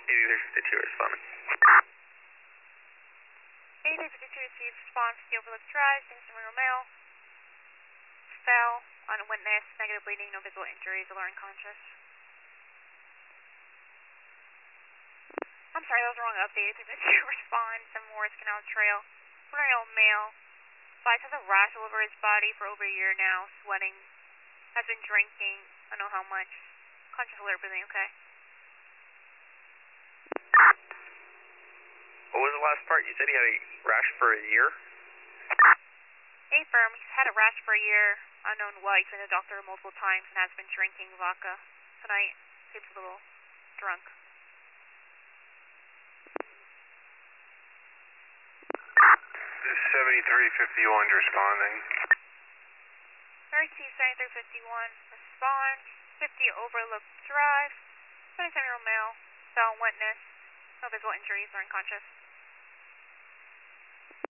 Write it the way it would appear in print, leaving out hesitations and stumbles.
8352 responding. 8352 received response to Overlook Drive, Kingston Rural Mail. Fell on a witness, negative bleeding, no visible injuries, alert unconscious. I'm sorry, that was the wrong update. 8352 respond, 7 Wars Canal Trail. Rural Mail. Vice has a rash all over his body for over a year now, sweating. Has been drinking, I don't know how much. Conscious, alert, breathing, okay? What was the last part? You said he had a rash for a year? Affirm, he's had a rash for a year, unknown what. He's been to the doctor multiple times and has been drinking vodka. Tonight, he's a little drunk. 7351 responding. Receive 7351, respond. 50 Overlook Drive, 27-year-old male, fell witness, no visible injuries or unconscious.